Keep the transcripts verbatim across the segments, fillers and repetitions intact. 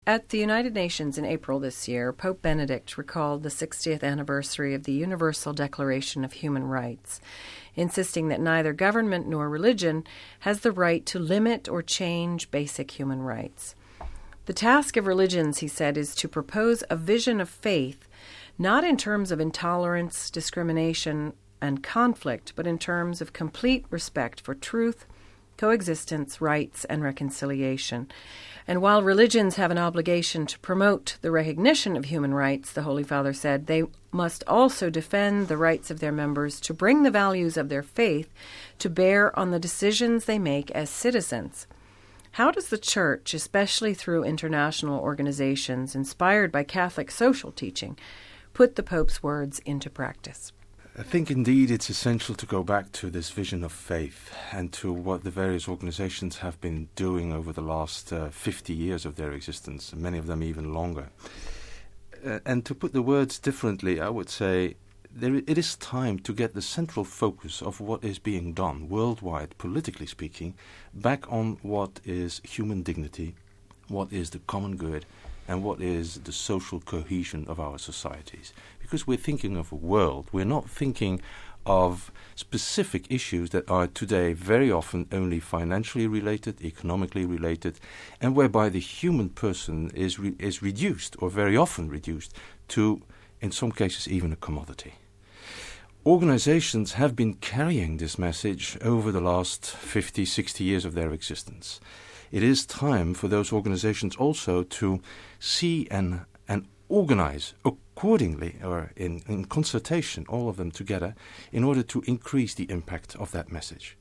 At the United Nations in April this year, Pope Benedict recalled the sixtieth anniversary of the Universal Declaration of Human Rights, insisting that neither government nor religion has the right to limit or change basic human rights. The task of religions, he said, is to propose a vision of faith, not in terms of intolerance, discrimination, and conflict, but in terms of complete respect for truth, coexistence, rights, and reconciliation. And while religions have an obligation to promote the recognition of human rights, the Holy Father said, they must also defend the rights of their members to bring the values of their faith to bear on the decisions they make as citizens. How does the Church, especially through international organizations inspired by Catholic social teaching, put the Pope's words into practice? I think indeed it's essential to go back to this vision of faith and to what the various organizations have been doing over the last uh, fifty years of their existence, many of them even longer. Uh, and to put the words differently, I would say there, it is time to get the central focus of what is being done worldwide, politically speaking, back on what is human dignity, what is the common good, and what is the social cohesion of our societies. Because we're thinking of a world, we're not thinking of specific issues that are today very often only financially related, economically related, and whereby the human person is re- is reduced, or very often reduced, to, in some cases, even a commodity. Organizations have been carrying this message over the last fifty, sixty years of their existence. It is time for those organizations also to see and and organize accordingly, or in, in consultation, all of them together, in order to increase the impact of that message.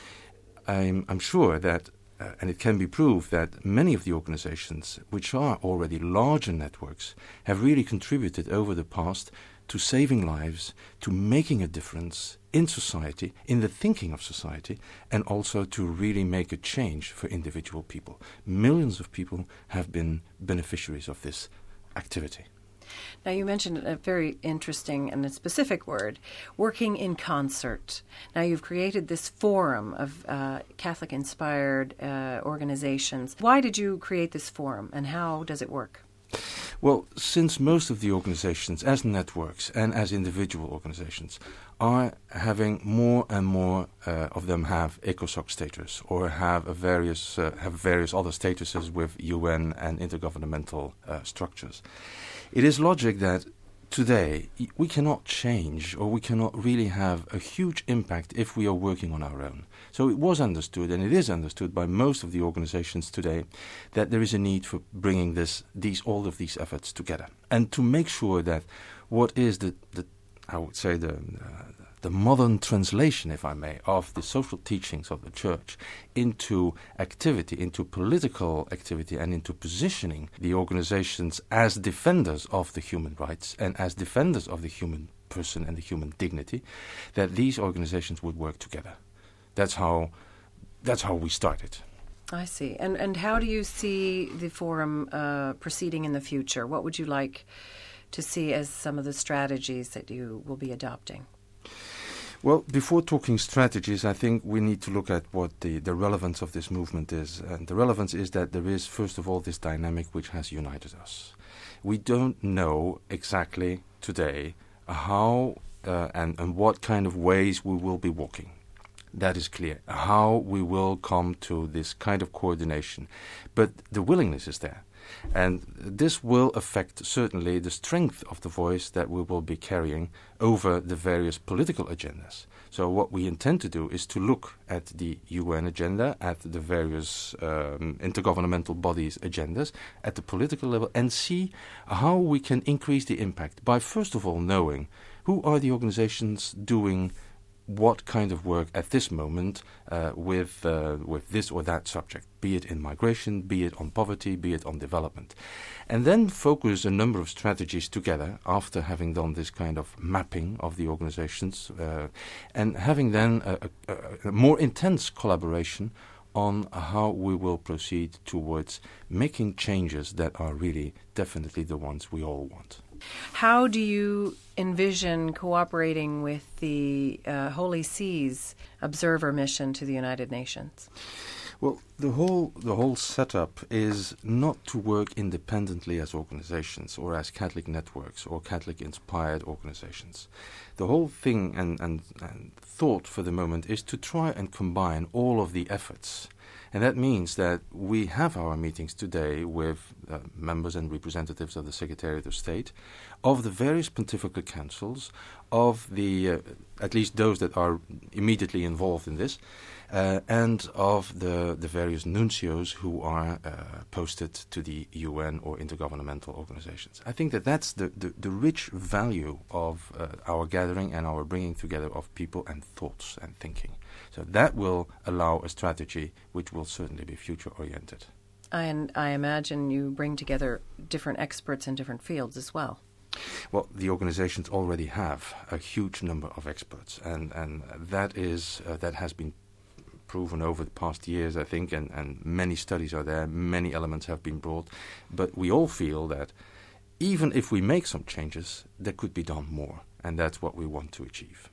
I'm, I'm sure that, uh, and it can be proved, that many of the organizations, which are already larger networks, have really contributed over the past to saving lives, to making a difference in society, in the thinking of society, and also to really make a change for individual people. Millions of people have been beneficiaries of this activity. Now, you mentioned a very interesting and a specific word, working in concert. Now, you've created this forum of uh, Catholic-inspired uh, organizations. Why did you create this forum, and how does it work? Well, since most of the organizations, as networks and as individual organizations, are having more and more uh, of them have ECOSOC status, or have a various uh, have various other statuses with U N and intergovernmental uh, structures, it is logic that today we cannot change, or we cannot really have a huge impact if we are working on our own. So it was understood, and it is understood by most of the organizations today, that there is a need for bringing this, these, all of these efforts together, and to make sure that what is the, the I would say the uh, the modern translation, if I may, of the social teachings of the Church into activity, into political activity, and into positioning the organizations as defenders of the human rights and as defenders of the human person and the human dignity, that these organizations would work together. That's how that's how we started. I see. And and how do you see the forum uh, proceeding in the future? What would you like to see as some of the strategies that you will be adopting? Well, before talking strategies, I think we need to look at what the, the relevance of this movement is. And the relevance is that there is, first of all, this dynamic which has united us. We don't know exactly today how uh, and, and what kind of ways we will be walking. That is clear, how we will come to this kind of coordination. But the willingness is there. And this will affect certainly the strength of the voice that we will be carrying over the various political agendas. So what we intend to do is to look at the U N agenda, at the various um, intergovernmental bodies' agendas, at the political level, and see how we can increase the impact by, first of all, knowing who are the organizations doing what kind of work at this moment uh, with uh, with this or that subject, be it in migration, be it on poverty, be it on development. And then focus a number of strategies together after having done this kind of mapping of the organizations uh, and having then a, a, a more intense collaboration on how we will proceed towards making changes that are really definitely the ones we all want. How do you envision cooperating with the uh, Holy See's observer mission to the United Nations? Well, the whole the whole setup is not to work independently as organizations or as Catholic networks or Catholic-inspired organizations. The whole thing and, and, and thought for the moment is to try and combine all of the efforts. And that means that we have our meetings today with uh, members and representatives of the Secretariat of State, of the various pontifical councils, of the, uh, at least those that are immediately involved in this, uh, and of the, the various nuncios who are uh, posted to the U N or intergovernmental organizations. I think that that's the, the, the rich value of uh, our gathering and our bringing together of people and thoughts and thinking. So that will allow a strategy which will certainly be future-oriented. And I imagine you bring together different experts in different fields as well. Well, the organizations already have a huge number of experts, and, and that is uh, that has been proven over the past years, I think, and, and many studies are there, many elements have been brought, but we all feel that even if we make some changes, there could be done more, and that's what we want to achieve.